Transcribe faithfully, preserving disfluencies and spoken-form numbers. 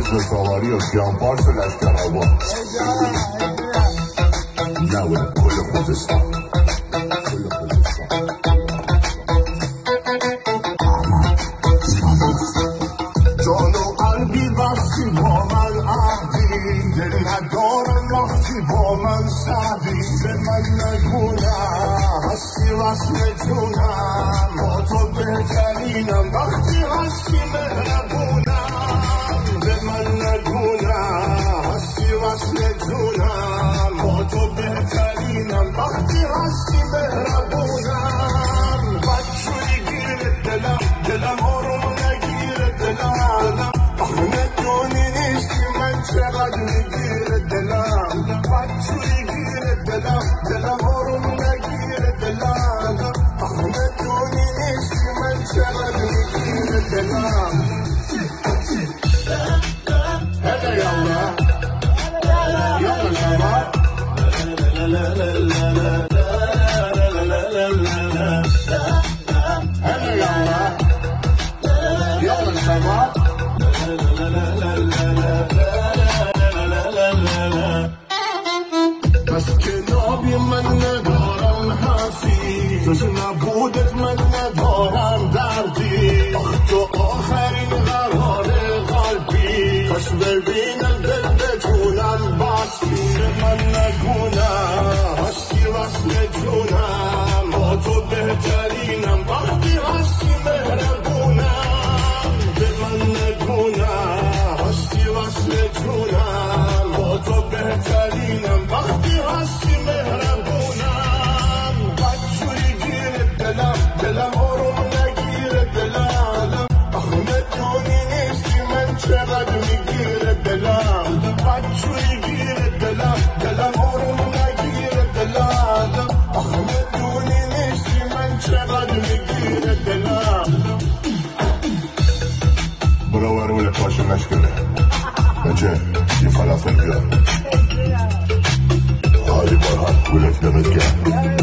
مثل سواری و کیانپارس لشکر آبا نبوده کل خوزستان کل خوزستان جان و قلبی وقتی با من عهدی دل ندارم وقتی با من سعدی به من نگونم هستی وصل جونم با تو بهترینم وقتی هستی مهربونم به من نگونم هستی وصل جونم با تو بهترینم وقتی هستی مهربونم بدجوری گیر دلم دلم آروم نگیر دلم آخه ندونی نیستی من چقدر میگیر دلم بدجوری گیر دلم دلم آروم نگیر دلم آخه ندونی نیستی من چقدر میگیر دلم هلا یالا یالا شما هلا یالا یالا شما بس که نابی من ندارم حرفی جز نبودت من ندارم دردی آخ تو آخرین قرار قلبی کاش ببینم دل بتونم بستی من نگونم هستی وصل جونم با تو بهترینم وقتی هستی مهربونم به من نگونم هستی وصل جونم با تو بهترینم وقتی هستی مهربونم بدجوری گیر دلم دلم آروم نگیر دلم آخه ندونی نیستی من چقدر میگیر دلم بدجوری گیر دلم دلم آروم نگیر دلم آخه ندونی نیستی من چقدر میگیر دلم برو ورول پاشو نشکنه بچه یه فلافل بیار حالی برهان گولت دمت کرد